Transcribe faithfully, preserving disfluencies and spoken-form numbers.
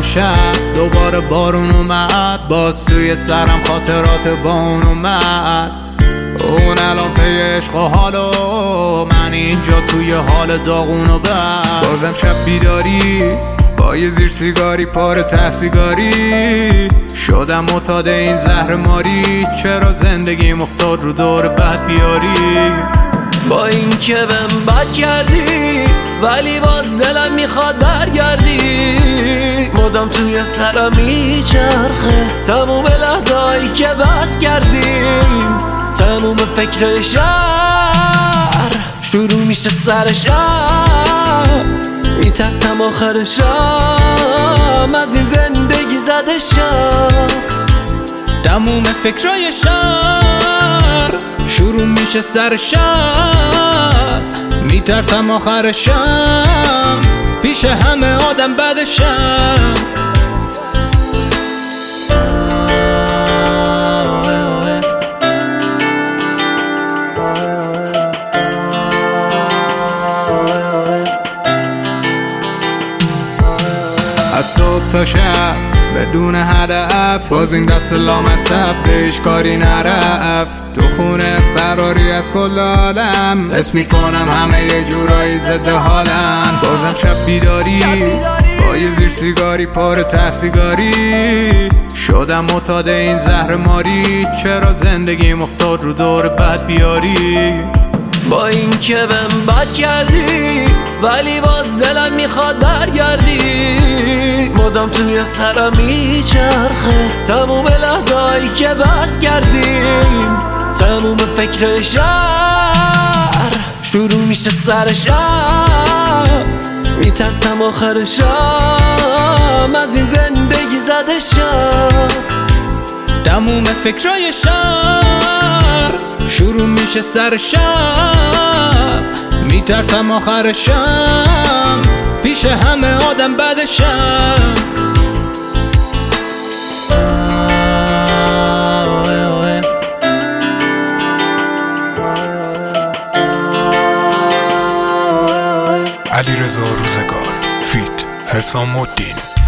شب دوباره بارون اومد، باز توی سرم خاطرات با اون اومد. اون الان پی عشق و حالو، من اینجا توی حال داغون و بد. بازم شب بیداری با یه زیر سیگاری پاره ته سیگاری، شدم معتاد این زهر ماری. چرا زندگی مختار رو دور بد بیاری؟ با این که بهم بد کردی ولی باز دلم میخواد برگردی. مدام توی سرم میچرخه تموم لحظه‌هایی که بس کردیم، تموم فکر شهر شروع میشه سر شب. میترسم آخر شب از این زندگی زده شب. تموم فکرای شهر شروع میشه سر شب. میترسم آخر شب پیش همه آدم بدشم. از صبح تا شب بدون هدف، باز این دست لامصب بهش کاری نرفت. تو خونه فراری از کل عالم، حس میکنم همه یه جورایی ضد حالم. بازم شب بیداری با یه زیر سیگاری پاره ته سیگاری، شدم معتاد این زهر ماری. چرا زندگی مختار رو دور بد بیاری؟ با این که بهم بد کردی ولی باز دلم میخواد برگردی. مدام توی سرم میچرخه تموم لحظه‌هایی که بس کردیم، تموم فکر شهر شروع میشه سر شب. میترسم آخر شب از این زندگی زده شب. تموم فکرای شهر شروع میشه سر شب. میترسم آخر شب پیش همه آدم بدشم. علیرضا روزگار فیت حسام الدین.